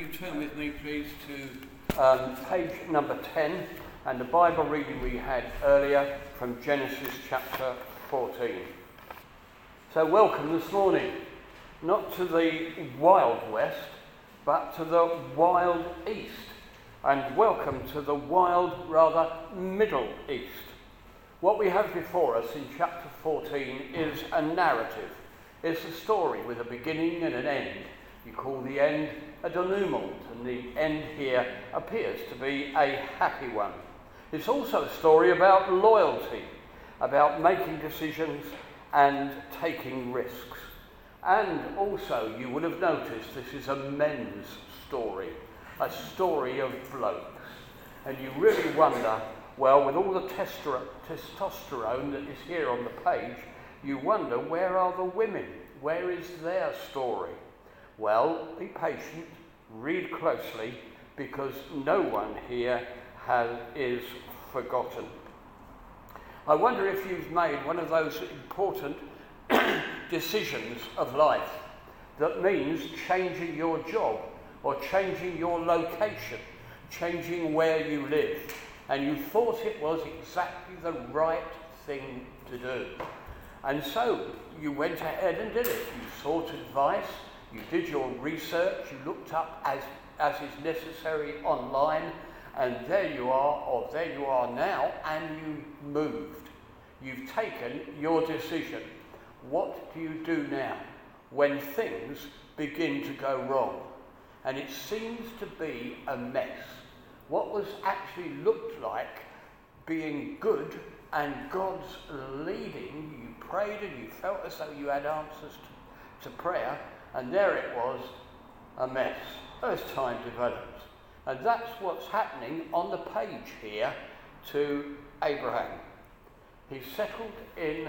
turn with me, please, to page number 10 and the Bible reading we had earlier from Genesis chapter 14. So welcome this morning, not to the Wild West, but to the Wild East, and welcome to the wild, rather Middle East. What we have before us in chapter 14 is a narrative. It's a story with a beginning and an end. You call the end a denouement, and the end here appears to be a happy one. It's also a story about loyalty, about making decisions and taking risks. And also, you would have noticed this is a men's story, a story of blokes. And you really wonder, well, with all the testosterone that is here on the page, you wonder, where are the women? Where is their story? Well, be patient, read closely, because no one here is forgotten. I wonder if you've made one of those important decisions of life that means changing your job or changing your location, changing where you live, and you thought it was exactly the right thing to do. And so you went ahead and did it. You sought advice, you did your research, you looked up as is necessary online, and there you are now, and you moved. You've taken your decision. What do you do now when things begin to go wrong? And it seems to be a mess. What was actually looked like being good and God's leading, you prayed and you felt as though you had answers to prayer, and there it was, a mess as time develops. And that's what's happening on the page here to Abraham. He's settled in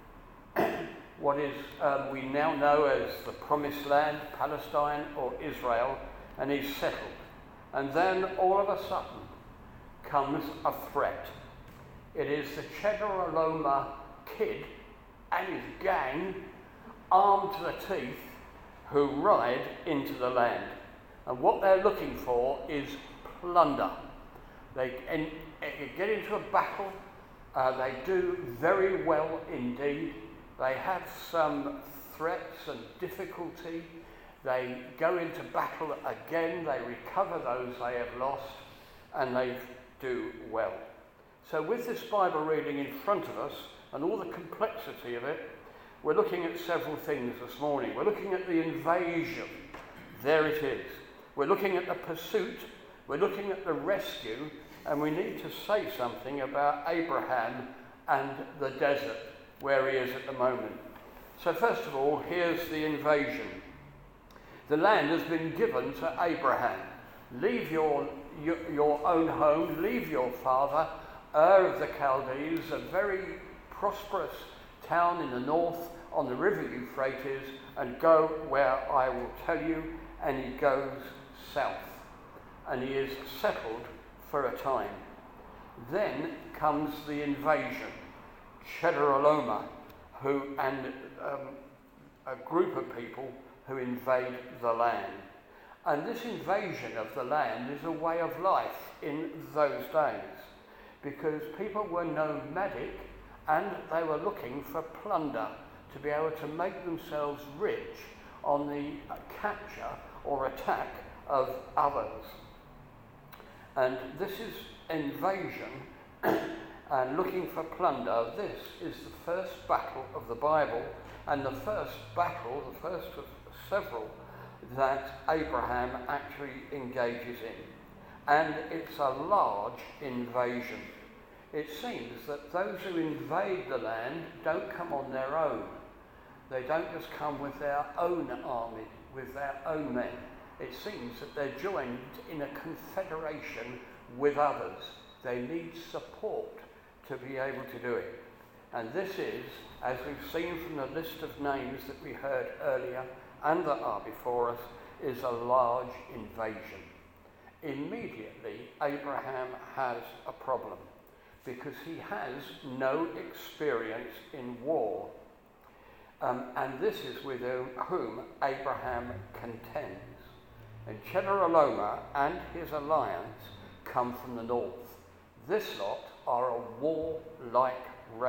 what is we now know as the Promised Land, Palestine or Israel, and he's settled. And then all of a sudden comes a threat. It is the Chedorlaomer kid and his gang, armed to the teeth, who ride into the land. And what they're looking for is plunder. They get into a battle. They do very well indeed. They have some threats and difficulty. They go into battle again. They recover those they have lost, and they do well. So with this Bible reading in front of us and all the complexity of it, we're looking at several things this morning. We're looking at the invasion. There it is. We're looking at the pursuit. We're looking at the rescue. And we need to say something about Abraham and the desert where he is at the moment. So first of all, here's the invasion. The land has been given to Abraham. Leave your own home, leave your father, Ur of the Chaldees, a very prosperous town in the north on the river Euphrates, and go where I will tell you. And he goes south, and he is settled for a time. Then comes the invasion. Chedorlaomer, and a group of people who invade the land. And this invasion of the land is a way of life in those days, because people were nomadic and they were looking for plunder to be able to make themselves rich on the capture or attack of others. And this is invasion and looking for plunder. This is the first battle of the Bible, and the first battle, the first of several that Abraham actually engages in. And it's a large invasion. It seems that those who invade the land don't come on their own. They don't just come with their own army, with their own men. It seems that they're joined in a confederation with others. They need support to be able to do it. And this is, as we've seen from the list of names that we heard earlier and that are before us, is a large invasion. Immediately, Abraham has a problem because he has no experience in war. And this is with whom Abraham contends. And Chedorlaomer and his alliance come from the north. This lot are a warlike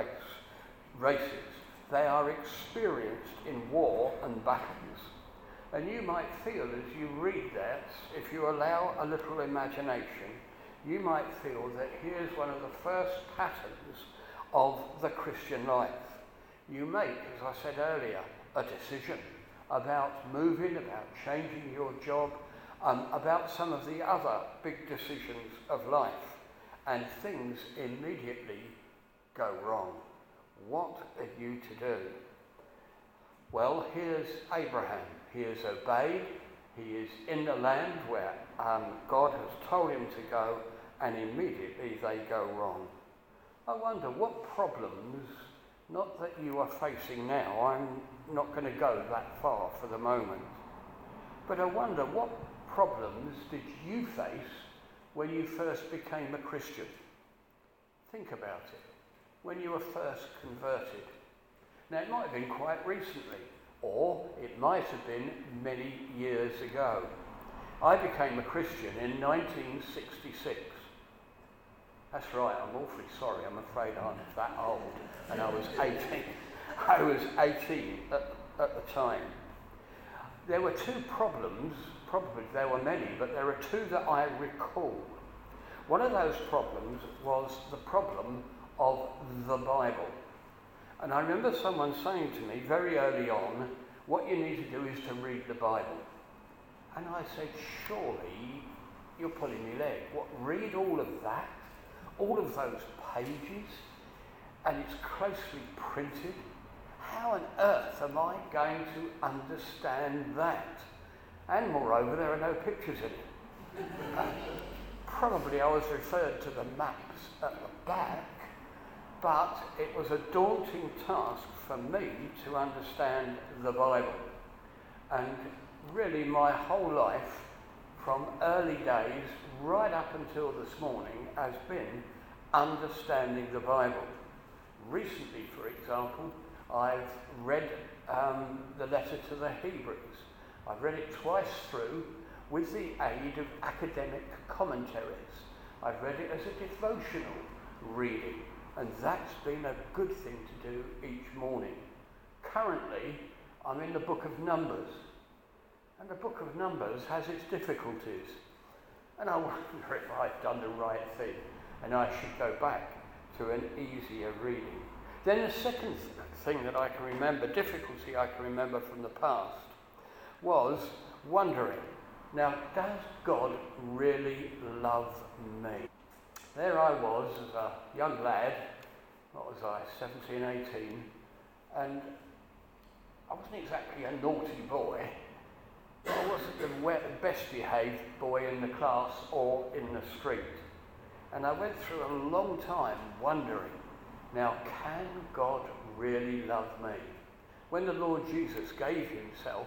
races. They are experienced in war and battles. And you might feel as you read that, if you allow a little imagination, you might feel that here's one of the first patterns of the Christian life. You make, as I said earlier, a decision about moving, about changing your job, about some of the other big decisions of life, and things immediately go wrong. What are you to do? Well, here's Abraham. He is obeyed. He is in the land where God has told him to go, and immediately they go wrong. I wonder what problems, not that you are facing now, I'm not going to go that far for the moment, but I wonder what problems did you face when you first became a Christian? Think about it. When you were first converted. Now, it might have been quite recently, or it might have been many years ago. I became a Christian in 1966. That's right, I'm awfully sorry, I'm afraid I'm that old, and I was 18. I was 18 at the time. There were two problems, probably there were many, but there are two that I recall. One of those problems was the problem of the Bible. And I remember someone saying to me very early on, what you need to do is to read the Bible. And I said, surely you're pulling me leg. What, read all of that? All of those pages? And it's closely printed? How on earth am I going to understand that? And moreover, there are no pictures in it. Probably I was referred to the maps at the back, but it was a daunting task for me to understand the Bible. And really my whole life, from early days right up until this morning, has been understanding the Bible. Recently, for example, I've read the letter to the Hebrews. I've read it twice through with the aid of academic commentaries. I've read it as a devotional reading, and that's been a good thing to do each morning. Currently, I'm in the book of Numbers, and the book of Numbers has its difficulties. And I wonder if I've done the right thing, and I should go back to an easier reading. Then the second thing that I can remember, difficulty I can remember from the past, was wondering, now, does God really love me? There I was as a young lad, what was I, 17, 18, and I wasn't exactly a naughty boy. I wasn't the best behaved boy in the class or in the street. And I went through a long time wondering, now, can God really love me? When the Lord Jesus gave himself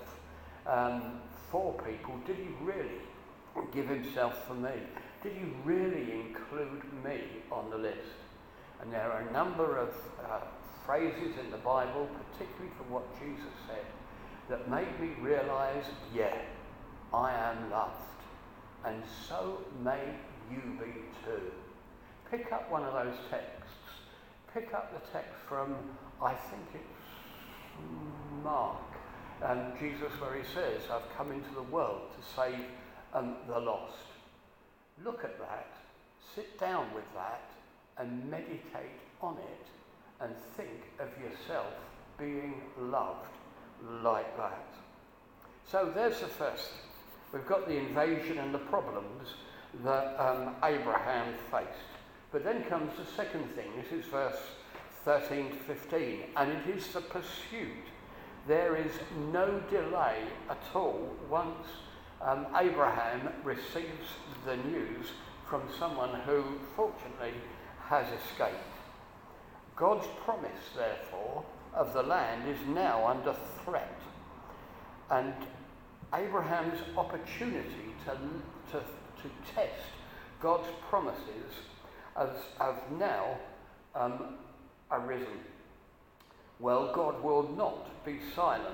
for people, did he really give himself for me? Did he really include me on the list? And there are a number of phrases in the Bible, particularly from what Jesus said, that made me realise, yeah, I am loved. And so may you be too. Pick up one of those texts. Pick up the text from, I think it's Mark, Jesus, where he says, I've come into the world to save the lost. Look at that, sit down with that, and meditate on it, and think of yourself being loved like that. So there's the first thing. We've got the invasion and the problems that Abraham faced. But then comes the second thing. This is verse 13 to 15, and it is the pursuit. There is no delay at all once Abraham receives the news from someone who, fortunately, has escaped. God's promise, therefore, of the land is now under threat. And Abraham's opportunity to test God's promises have now arisen. Well, God will not be silent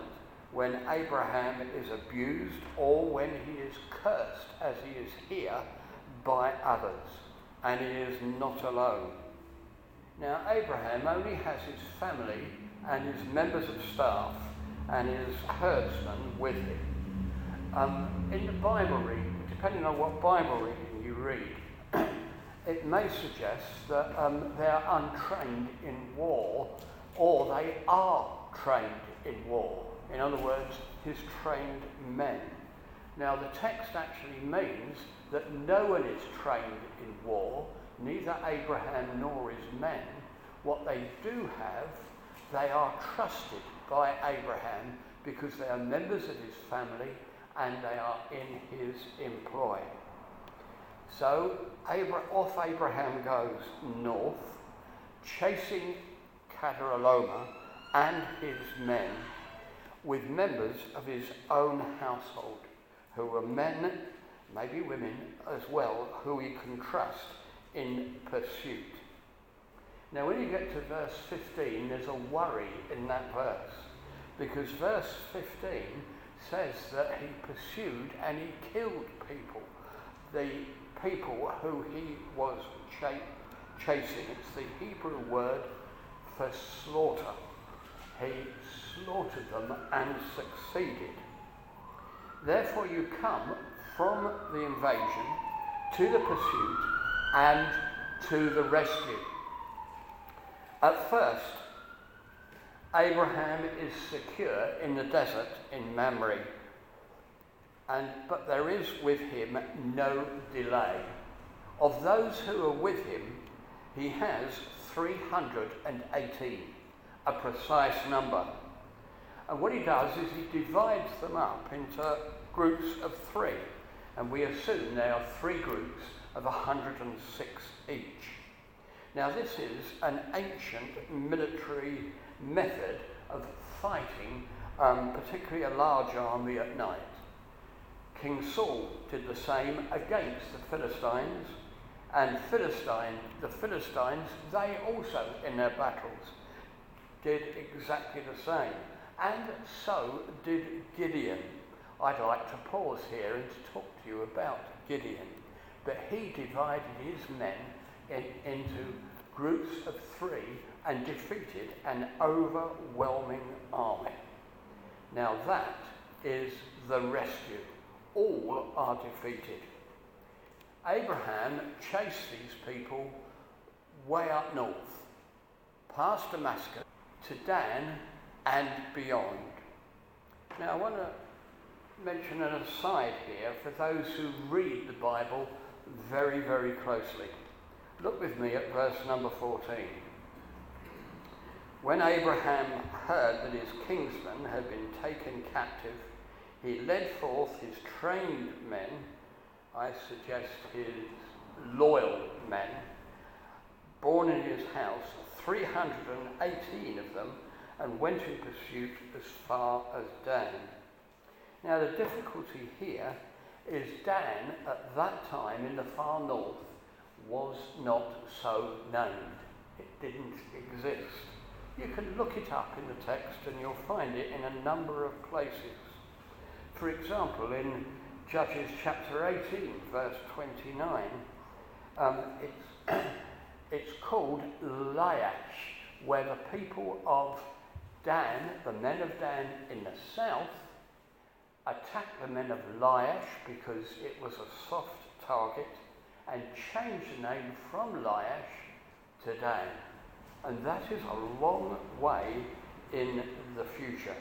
when Abraham is abused or when he is cursed, as he is here, by others, and he is not alone. Now, Abraham only has his family and his members of staff and his herdsmen with him. In the Bible reading, depending on what Bible reading you read, it may suggest that they are untrained in war, or they are trained in war. In other words, his trained men. Now, the text actually means that no one is trained in war, neither Abraham nor his men. What they do have, they are trusted by Abraham because they are members of his family and they are in his employ. So off Abraham goes north, chasing Kedorlaomer and his men with members of his own household, who were men, maybe women as well, who he can trust in pursuit. Now when you get to verse 15, there's a worry in that verse, because verse 15 says that he pursued and he killed people, the people who he was chasing. It's the Hebrew word for slaughter. He slaughtered them and succeeded. Therefore you come from the invasion to the pursuit and to the rescue. At first, Abraham is secure in the desert in Mamre, but there is with him no delay. Of those who are with him, he has 318, a precise number. And what he does is he divides them up into groups of 3, and we assume they are 3 groups of 106 each. Now this is an ancient military method of fighting, particularly a large army at night. King Saul did the same against the Philistines, and the Philistines, they also in their battles did exactly the same, and so did Gideon. I'd like to pause here and to talk to you about Gideon, but he divided his men into groups of 3 and defeated an overwhelming army. Now that is the rescue. All are defeated. Abraham chased these people way up north, past Damascus, to Dan and beyond. Now I want to mention an aside here for those who read the Bible very, very closely. Look with me at verse number 14. When Abraham heard that his kinsmen had been taken captive, he led forth his trained men, I suggest his loyal men, born in his house, 318 of them, and went in pursuit as far as Dan. Now the difficulty here is Dan at that time in the far north was not so named. It didn't exist. You can look it up in the text and you'll find it in a number of places. For example, in Judges chapter 18, verse 29, it's called Laish, where the people of Dan, the men of Dan in the south, attacked the men of Laish because it was a soft target, and changed the name from Laish to Dan. And that is a long way in the future.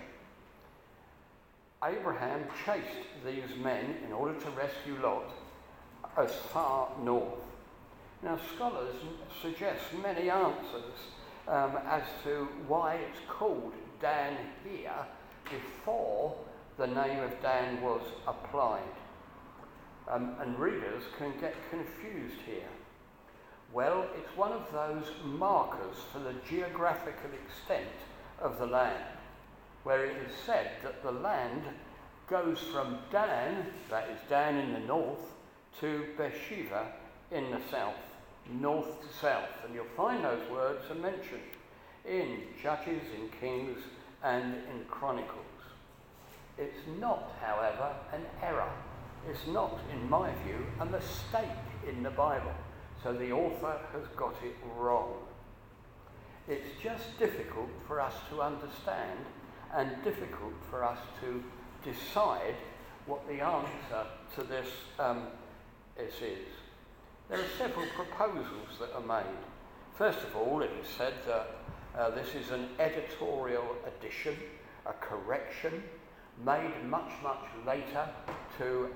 Abraham chased these men in order to rescue Lot as far north. Now scholars suggest many answers as to why it's called Dan here before the name of Dan was applied. And readers can get confused here. Well, it's one of those markers for the geographical extent of the land, where it is said that the land goes from Dan, that is Dan in the north, to Beersheba in the south, north to south. And you'll find those words are mentioned in Judges, in Kings, and in Chronicles. It's not, however, an error. It's not, in my view, a mistake in the Bible. So the author has got it wrong. It's just difficult for us to understand and difficult for us to decide what the answer to this is. There are several proposals that are made. First of all, it is said that this is an editorial addition, a correction, made much, much later to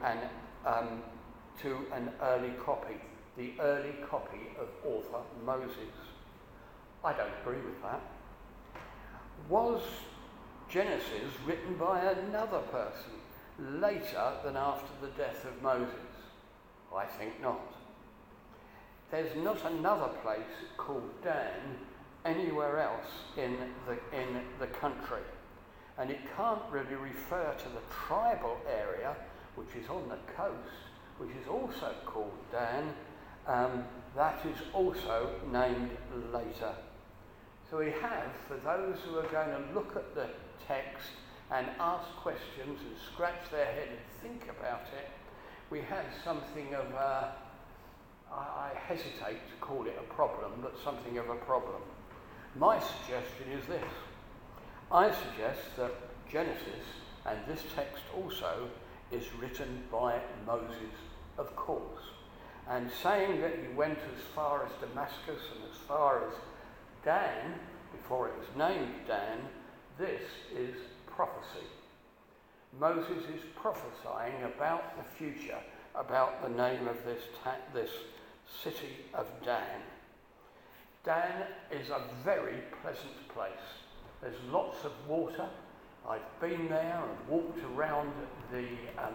an early copy, the early copy of author Moses. I don't agree with that. Was Genesis written by another person later than after the death of Moses? I think not. There's not another place called Dan anywhere else in the country. And it can't really refer to the tribal area, which is on the coast, which is also called Dan. That is also named later. So we have, for those who are going to look at the text and ask questions and scratch their head and think about it, we have something of a, I hesitate to call it a problem, but something of a problem. My suggestion is this. I suggest that Genesis, and this text also, is written by Moses, of course. And saying that he went as far as Damascus and as far as Dan, before it was named Dan, this is prophecy. Moses is prophesying about the future, about the name of this city of Dan. Dan is a very pleasant place. There's lots of water. I've been there and walked around the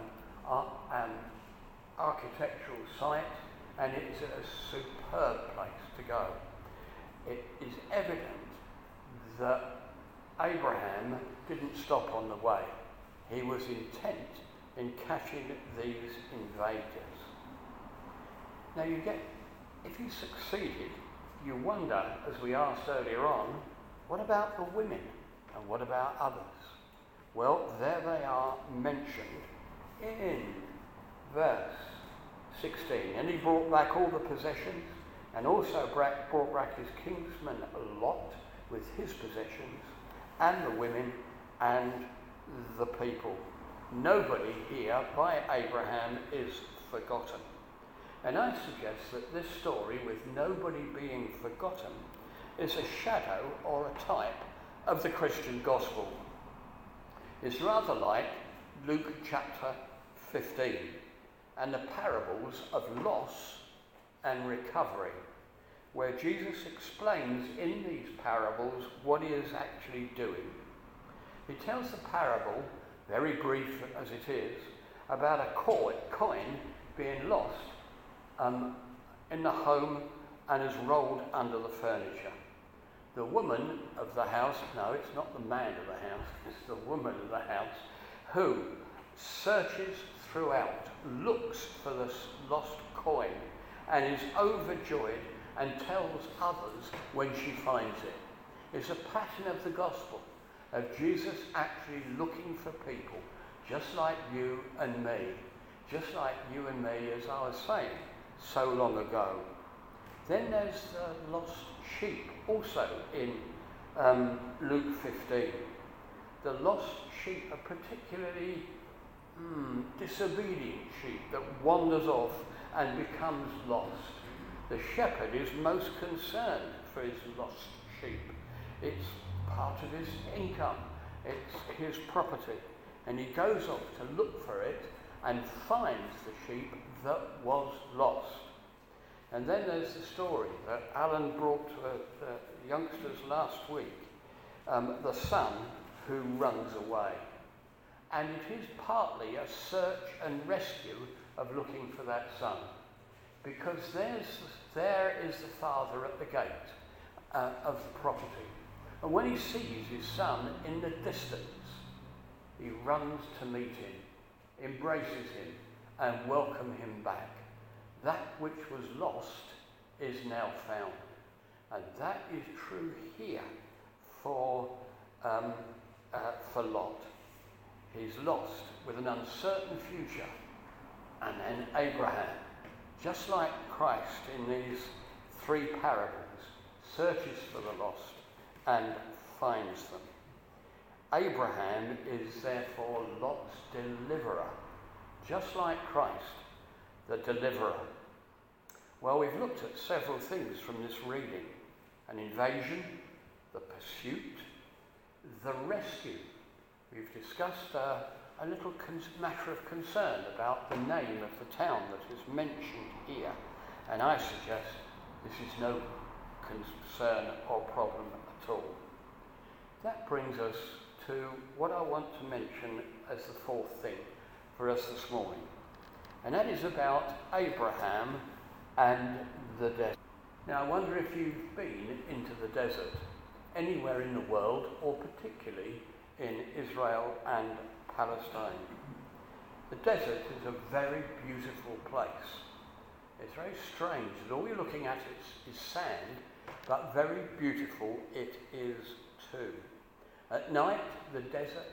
architectural site, and it's a superb place to go. It is evident that Abraham didn't stop on the way. He was intent in catching these invaders. Now if you succeeded, you wonder, as we asked earlier on, what about the women and what about others? Well, there they are mentioned in verse 16. And he brought back all the possessions and also brought back his kinsman Lot with his possessions and the women and the people. Nobody here by Abraham is forgotten. And I suggest that this story, with nobody being forgotten, is a shadow or a type of the Christian gospel. It's rather like Luke chapter 15 and the parables of loss and recovery, where Jesus explains in these parables what he is actually doing. He tells the parable, very brief as it is, about a coin being lost in the home and is rolled under the furniture. The woman of the house, no, it's not the man of the house, it's the woman of the house, who searches throughout, looks for this lost coin, and is overjoyed and tells others when she finds it. It's a pattern of the gospel, of Jesus actually looking for people, just like you and me, as I was saying so long ago. Then there's the lost sheep, also in Luke 15. The lost sheep are particularly disobedient sheep that wanders off and becomes lost. The shepherd is most concerned for his lost sheep. It's part of his income. It's his property. And he goes off to look for it and finds the sheep that was lost. And then there's the story that Alan brought to the youngsters last week, the son who runs away. And it is partly a search and rescue of looking for that son. Because there is the father at the gate of the property. And when he sees his son in the distance, he runs to meet him, embraces him, and welcomes him back. That which was lost is now found. And that is true here for Lot. He's lost with an uncertain future. And then Abraham, just like Christ in these three parables, searches for the lost and finds them. Abraham is therefore Lot's deliverer, just like Christ, the deliverer. Well, we've looked at several things from this reading: an invasion, the pursuit, the rescue. We've discussed a little matter of concern about the name of the town that is mentioned here, and I suggest this is no concern or problem at all. That brings us to what I want to mention as the fourth thing for us this morning, and that is about Abraham and the desert. Now, I wonder if you've been into the desert anywhere in the world, or particularly in Israel and Palestine. The desert is a very beautiful place. It's very strange that all you're looking at is sand, but very beautiful it is too. At night, the desert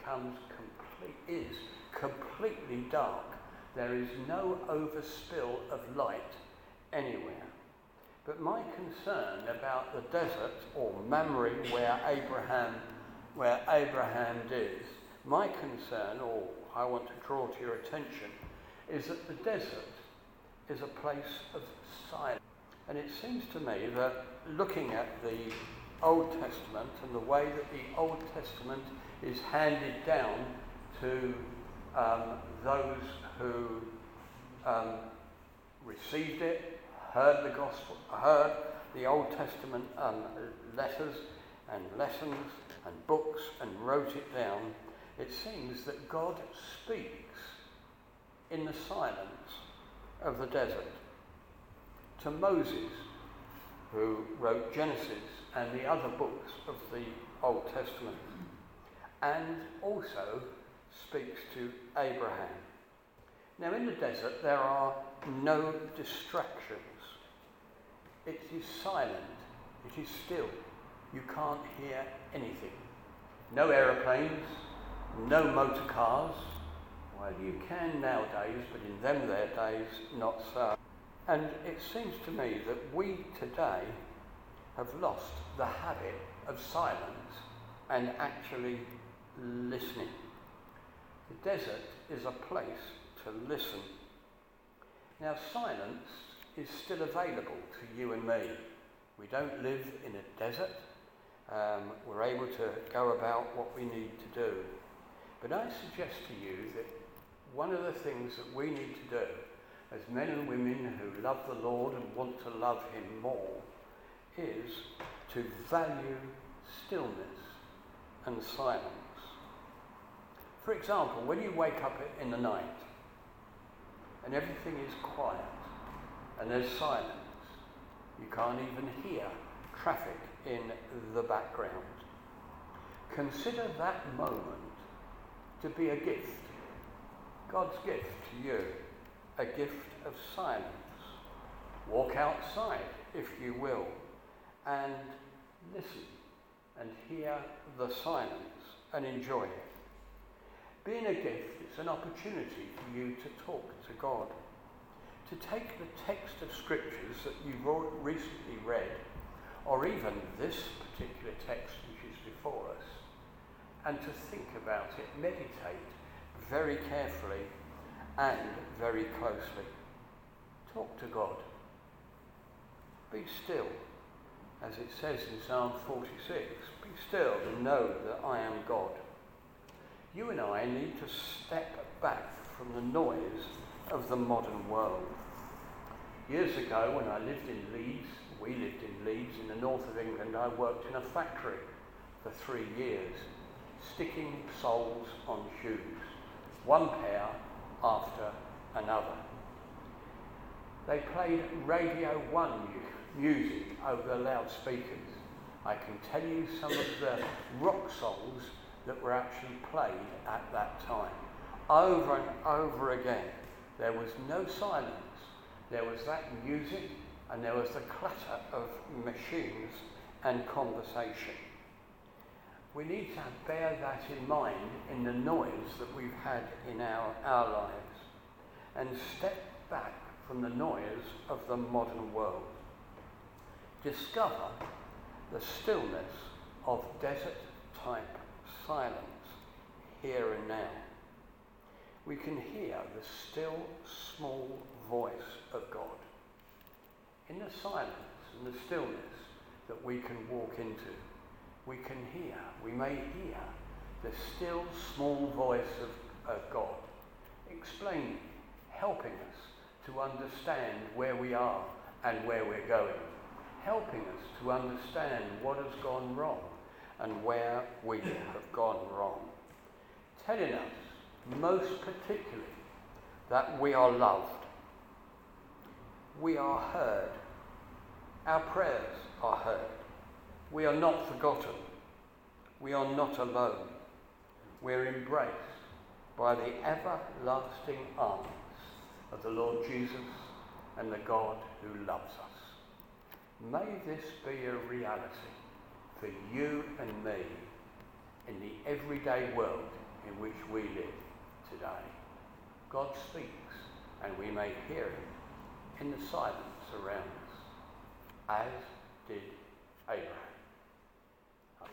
is completely dark. There is no overspill of light anywhere. But my concern about the desert, or Mamre, where Abraham is, my concern, or I want to draw to your attention, is that the desert is a place of silence. And it seems to me that looking at the Old Testament and the way that the Old Testament is handed down to those who received it, heard the gospel, heard the Old Testament letters and lessons and books and wrote it down, it seems that God speaks in the silence of the desert. To Moses, who wrote Genesis and the other books of the Old Testament, and also speaks to Abraham. Now, in the desert there are no distractions. It is silent, it is still. You can't hear anything. No aeroplanes, no motor cars. Well, you can nowadays, but in their days, not so. And it seems to me that we today have lost the habit of silence and actually listening. The desert is a place to listen. Now, silence is still available to you and me. We don't live in a desert. We're able to go about what we need to do. But I suggest to you that one of the things that we need to do as men and women who love the Lord and want to love him more is to value stillness and silence. For example, when you wake up in the night and everything is quiet and there's silence, you can't even hear traffic in the background. Consider that moment to be a gift, God's gift to you, a gift of silence. Walk outside, if you will, and listen and hear the silence and enjoy it. Being a gift, it's an opportunity for you to talk to God, to take the text of scriptures that you've recently read, or even this particular text which is before us, and to think about it, meditate very carefully and very closely. Talk to God. Be still, as it says in Psalm 46, be still and know that I am God. You and I need to step back from the noise of the modern world. Years ago, when I lived in Leeds, we lived in Leeds in the north of England, I worked in a factory for 3 years, sticking soles on shoes, one pair after another. They played Radio 1 music over the loudspeakers. I can tell you some of the rock songs that were actually played at that time. Over and over again. There was no silence. There was that music and there was the clatter of machines and conversation. We need to bear that in mind in the noise that we've had in our lives and step back from the noise of the modern world. Discover the stillness of desert-type silence here and now. We can hear the still, small voice of God. In the silence and the stillness that we can walk into, we may hear the still, small voice of God, explaining, helping us to understand where we are and where we're going, helping us to understand what has gone wrong and where we have gone wrong, telling us, most particularly, that we are loved, we are heard, our prayers are heard, we are not forgotten, we are not alone, we're embraced by the everlasting arms of the Lord Jesus and the God who loves us. May this be a reality for you and me in the everyday world in which we live today. God speaks and we may hear him in the silence around us, as did Abraham.